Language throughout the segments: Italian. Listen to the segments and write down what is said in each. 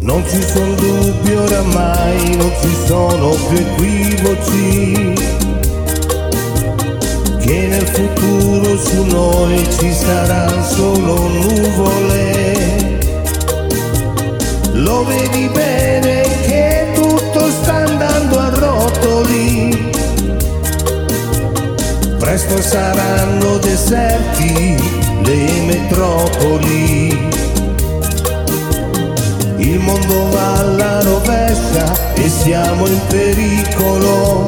Non ci sono dubbi oramai, non ci sono più equivoci, che nel futuro su noi ci saranno solo nuvole. Lo vedi bene che tutto sta andando a rotoli, presto saranno deserti le metropoli. Il mondo va alla rovescia e siamo in pericolo,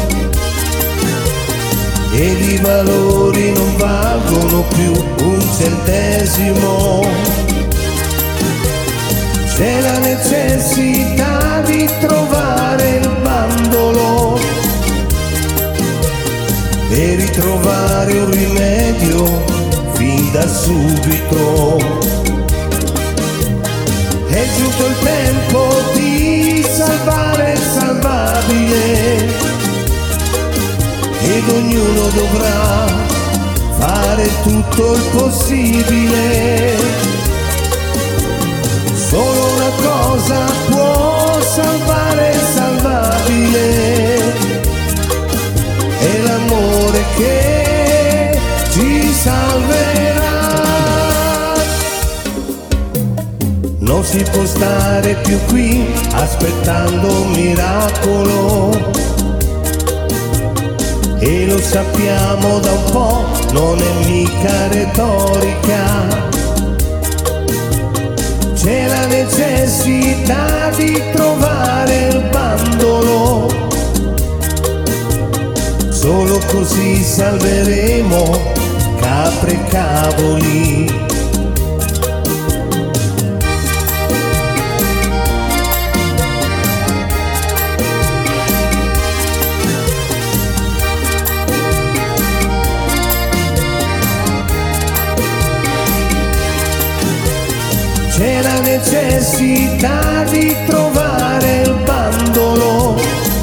ed i valori non valgono più un centesimo. C'è la necessità di trovare il bandolo e ritrovare un rimedio fin da subito. È giunto il tempo di salvare il salvabile, ed ognuno dovrà fare tutto il possibile. Solo una cosa può salvare il salvabile, è l'amore che ci salverà. Non si può stare più qui aspettando un miracolo, e lo sappiamo da un po', non è mica retorica. C'è la necessità di trovare il bandolo, solo così salveremo capre e cavoli. C'è la necessità di trovare il bandolo,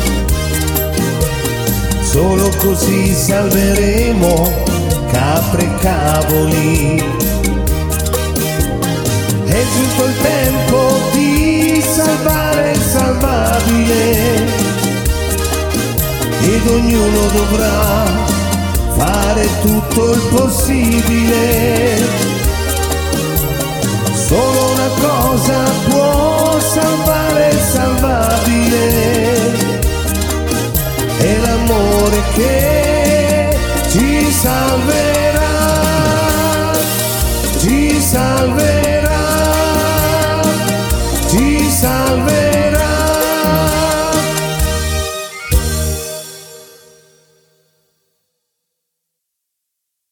solo così salveremo capre e cavoli. È giunto il tempo di salvare il salvabile, ed ognuno dovrà fare tutto il possibile. Solo una cosa può salvare il salvabile, è l'amore che ci salverà, ci salverà.